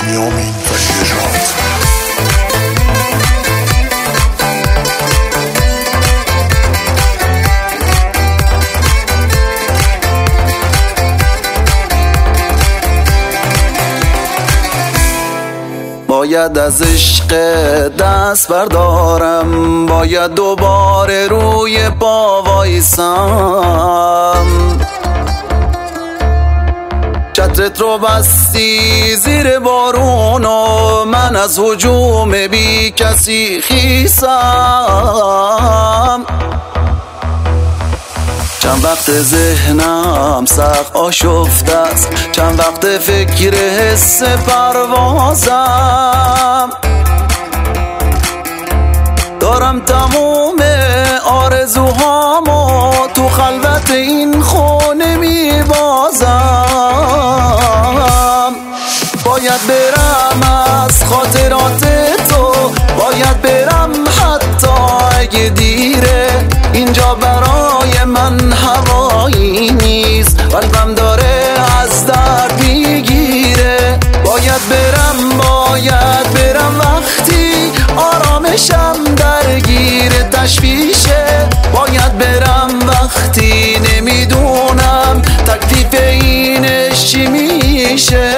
بنیامین و نژاد. باید از عشق دست بردارم، باید دوباره روی پا وایسم. چترت رو بستی زیر بارون و من از هجوم بی کسی خیسم. چند وقت ذهنم سخت آشفته است، چند وقت فکر حس پروازم. دارم تموم آرزوهامو تو خلوت این خونه میبازم. باید برم از خاطرات تو، باید برم حتی اگه دیره. اینجا برای من هوایی نیست، قلبم داره از درد میگیره. باید برم وقتی آرامشم درگیر تشویشه. باید برم وقتی نمیدونم تکلیف اینش چی میشه.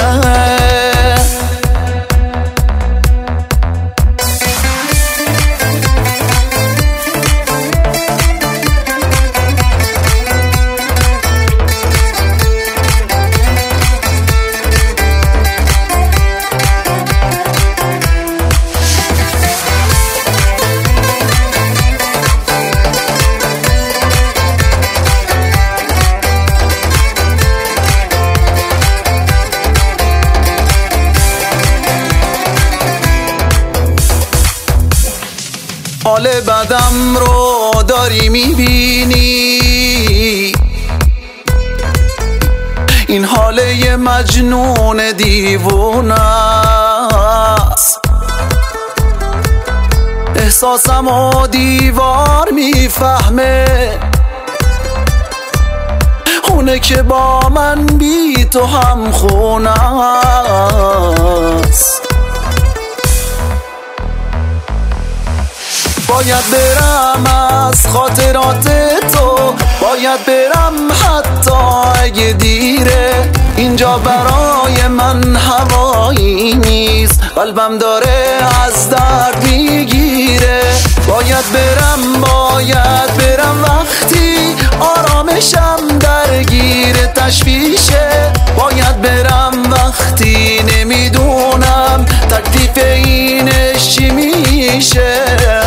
حال بدم رو داری میبینی، این حال یه مجنون دیوونه است. احساسم و دیوار میفهمه، اونه که با من بی تو هم خونه است. باید برم از خاطرات تو، باید برم حتی اگه دیره. اینجا برای من هوایی نیست، قلبم داره از درد میگیره. باید برم وقتی آرامشم درگیر تشویشه. باید برم وقتی نمیدونم تکلیف اینش چی میشه.